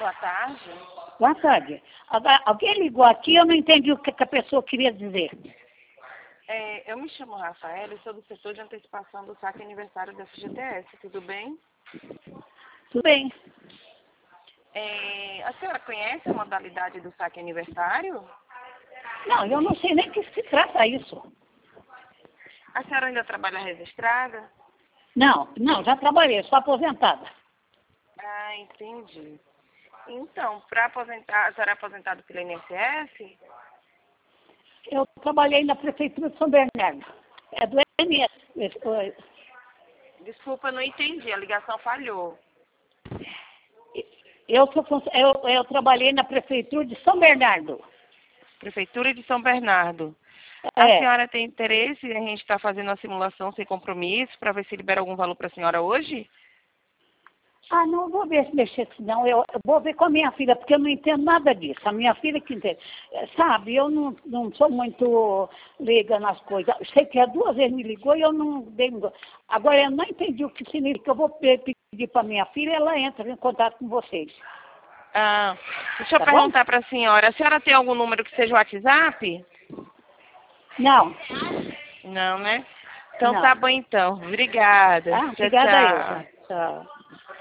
Boa tarde. Boa tarde. Alguém ligou aqui, eu não entendi o que a pessoa queria dizer. Eu me chamo Rafaela e sou do setor de antecipação do saque aniversário da FGTS, tudo bem? Tudo bem. A senhora conhece a modalidade do saque aniversário? Não, eu não sei nem o que se trata isso. A senhora ainda trabalha registrada? Não, já trabalhei, sou aposentada. Ah, entendi. Então, para aposentar, a senhora é aposentada pelo INSS? Eu trabalhei na Prefeitura de São Bernardo. É do INSS. Desculpa, não entendi, a ligação falhou. Eu trabalhei na Prefeitura de São Bernardo. Prefeitura de São Bernardo. A senhora tem interesse em a gente estar fazendo uma simulação sem compromisso para ver se libera algum valor para a senhora hoje? Ah, não vou ver se mexer com isso, não. Eu vou ver com a minha filha, porque eu não entendo nada disso. A minha filha que entende. Sabe, eu não sou muito leiga nas coisas. Eu sei que 2 vezes me ligou e eu não dei. Agora, eu não entendi o que significa. Eu vou pedir para minha filha e ela entra em contato com vocês. Ah, deixa eu Tá perguntar para a senhora tem algum número que seja o WhatsApp? Não. Não, né? Então Não. tá bom então. Obrigada. Ah, Tchau, obrigada tchau. eu. Tchau.